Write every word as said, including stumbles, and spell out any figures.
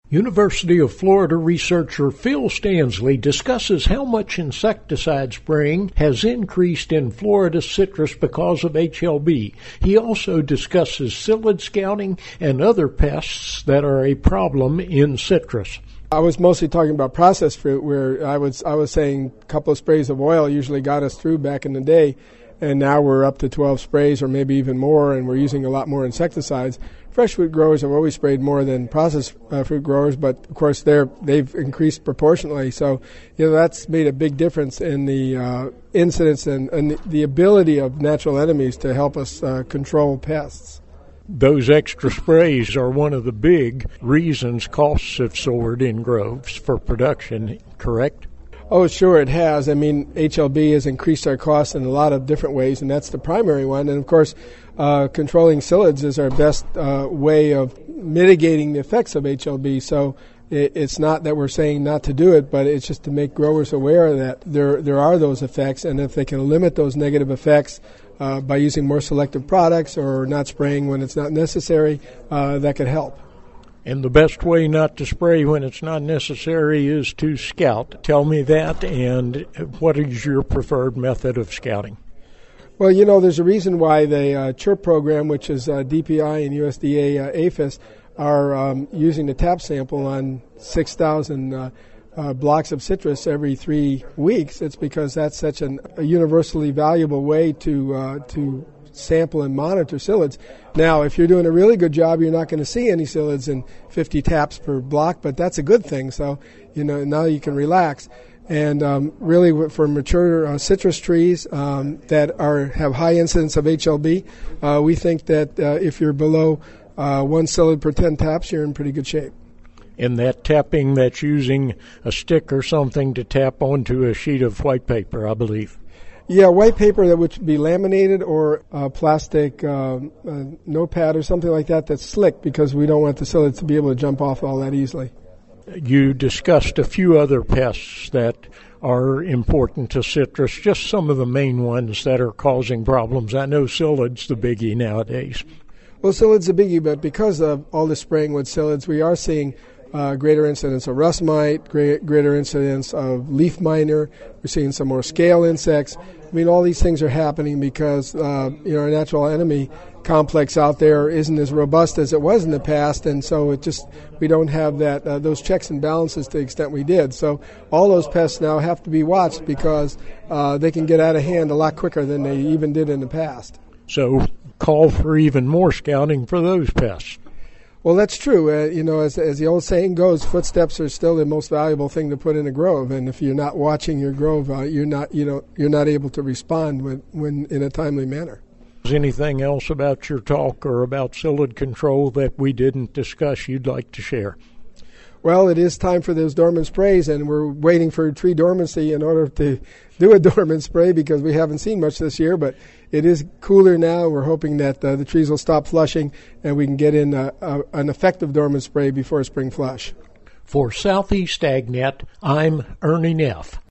University of Florida researcher Phil Stansley discusses how much insecticide spraying has increased in Florida citrus because of H L B. He also discusses psyllid scouting and other pests that are a problem in citrus. I was mostly talking about processed fruit, where I was I was saying a couple of sprays of oil usually got us through back in the day, and now we're up to twelve sprays or maybe even more, and we're using a lot more insecticides. Fresh fruit growers have always sprayed more than processed uh, fruit growers, but of course they're they've increased proportionately. So, you know, that's made a big difference in the uh, incidence and, and the ability of natural enemies to help us uh, control pests. Those extra sprays are one of the big reasons costs have soared in groves for production, correct? Oh, sure, it has. I mean, H L B has increased our costs in a lot of different ways, and that's the primary one. And, of course, uh, controlling psyllids is our best uh, way of mitigating the effects of H L B. So it, it's not that we're saying not to do it, but it's just to make growers aware that there there are those effects, and if they can limit those negative effects uh, by using more selective products or not spraying when it's not necessary, uh, that could help. And the best way not to spray when it's not necessary is to scout. Tell me that, and what is your preferred method of scouting? Well, you know, there's a reason why the uh, CHIRP program, which is uh, D P I and U S D A uh, APHIS, are um, using the tap sample on six thousand uh, uh, blocks of citrus every three weeks. It's because that's such an, a universally valuable way to uh, to sample and monitor psyllids. Now, if you're doing a really good job, you're not going to see any psyllids in fifty taps per block, but that's a good thing. So, you know, now you can relax. And um, really, for mature uh, citrus trees um, that are have high incidence of H L B, uh, we think that uh, if you're below uh, one psyllid per ten taps, you're in pretty good shape. And that tapping, that's using a stick or something to tap onto a sheet of white paper, I believe. Yeah, white paper that would be laminated, or a plastic uh, uh, notepad or something like that that's slick, because we don't want the psyllids to be able to jump off all that easily. You discussed a few other pests that are important to citrus, just some of the main ones that are causing problems. I know psyllid's the biggie nowadays. Well, psyllid's a biggie, but because of all the spraying with psyllids, we are seeing Uh, greater incidence of rust mite, great, greater incidence of leaf miner. We're seeing some more scale insects. I mean, all these things are happening because uh, you know, our natural enemy complex out there isn't as robust as it was in the past, and so it just we don't have that uh, those checks and balances to the extent we did. So all those pests now have to be watched because uh, they can get out of hand a lot quicker than they even did in the past. So call for even more scouting for those pests. Well, that's true. Uh, you know, as as the old saying goes, footsteps are still the most valuable thing to put in a grove. And if you're not watching your grove, uh, you're not you know you're not able to respond when, when in a timely manner. Is anything else about your talk or about psyllid control that we didn't discuss you'd like to share? Well, it is time for those dormant sprays, and we're waiting for tree dormancy in order to do a dormant spray because we haven't seen much this year, but it is cooler now. We're hoping that uh, the trees will stop flushing and we can get in a, a, an effective dormant spray before spring flush. For Southeast AgNet, I'm Ernie Neff.